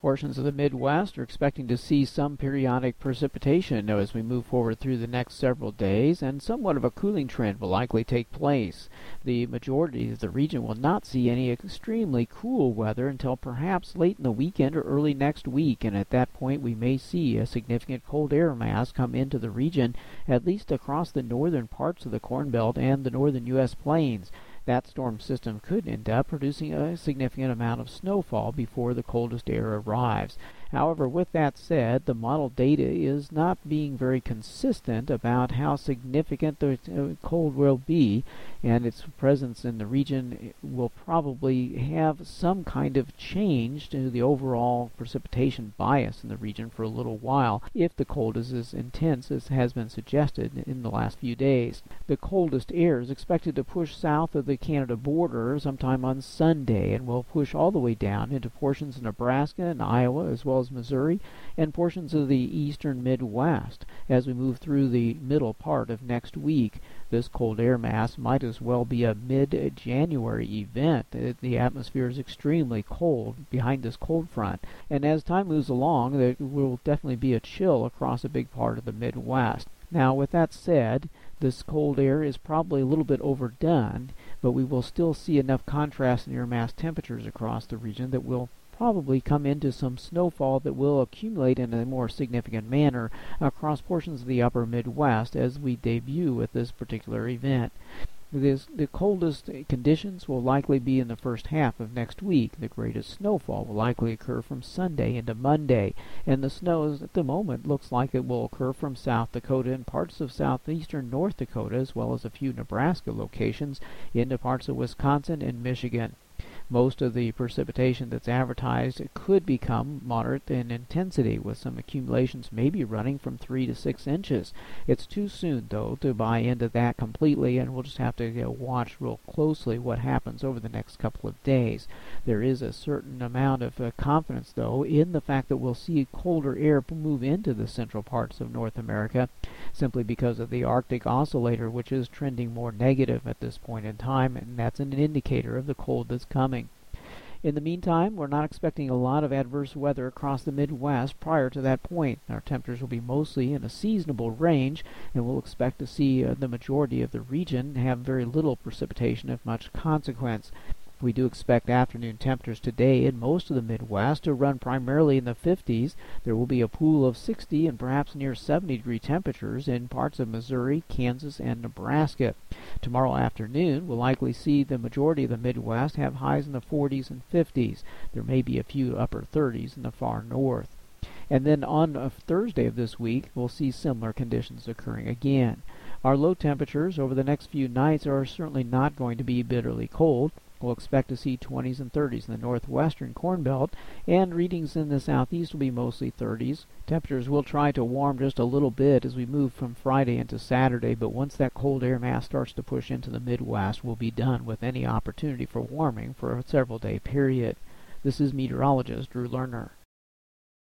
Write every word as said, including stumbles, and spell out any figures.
Portions of the Midwest are expecting to see some periodic precipitation as we move forward through the next several days, and somewhat of a cooling trend will likely take place. The majority of the region will not see any extremely cool weather until perhaps late in the weekend or early next week, and at that point we may see a significant cold air mass come into the region, at least across the northern parts of the Corn Belt and the northern U S plains. That storm system could end up producing a significant amount of snowfall before the coldest air arrives. However, with that said, the model data is not being very consistent about how significant the uh, cold will be, and its presence in the region will probably have some kind of change to the overall precipitation bias in the region for a little while, if the cold is as intense as has been suggested in the last few days. The coldest air is expected to push south of the Canada border sometime on Sunday, and will push all the way down into portions of Nebraska and Iowa, as well as Missouri, and portions of the eastern Midwest. As we move through the middle part of next week, this cold air mass might as well be a mid-January event. The atmosphere is extremely cold behind this cold front, and as time moves along, there will definitely be a chill across a big part of the Midwest. Now, with that said, this cold air is probably a little bit overdone, but we will still see enough contrast in air mass temperatures across the region that will probably come into some snowfall that will accumulate in a more significant manner across portions of the upper Midwest as we debut with this particular event. This, the coldest conditions will likely be in the first half of next week. The greatest snowfall will likely occur from Sunday into Monday, and the snow at the moment looks like it will occur from South Dakota and parts of southeastern North Dakota, as well as a few Nebraska locations, into parts of Wisconsin and Michigan. Most of the precipitation that's advertised could become moderate in intensity, with some accumulations maybe running from three to six inches. It's too soon, though, to buy into that completely, and we'll just have to you know, watch real closely what happens over the next couple of days. There is a certain amount of uh, confidence, though, in the fact that we'll see colder air move into the central parts of North America, simply because of the Arctic oscillator, which is trending more negative at this point in time, and that's an indicator of the cold that's coming. In the meantime, we're not expecting a lot of adverse weather across the Midwest prior to that point. Our temperatures will be mostly in a seasonable range, and we'll expect to see uh, the majority of the region have very little precipitation of much consequence. We do expect afternoon temperatures today in most of the Midwest to run primarily in the fifties. There will be a pool of sixty and perhaps near seventy degree temperatures in parts of Missouri, Kansas, and Nebraska. Tomorrow afternoon, we'll likely see the majority of the Midwest have highs in the forties and fifties. There may be a few upper thirties in the far north. And then on uh, Thursday of this week, we'll see similar conditions occurring again. Our low temperatures over the next few nights are certainly not going to be bitterly cold. We'll expect to see twenties and thirties in the northwestern Corn Belt, and readings in the southeast will be mostly thirties. Temperatures will try to warm just a little bit as we move from Friday into Saturday, but once that cold air mass starts to push into the Midwest, we'll be done with any opportunity for warming for a several-day period. This is meteorologist Drew Lerner.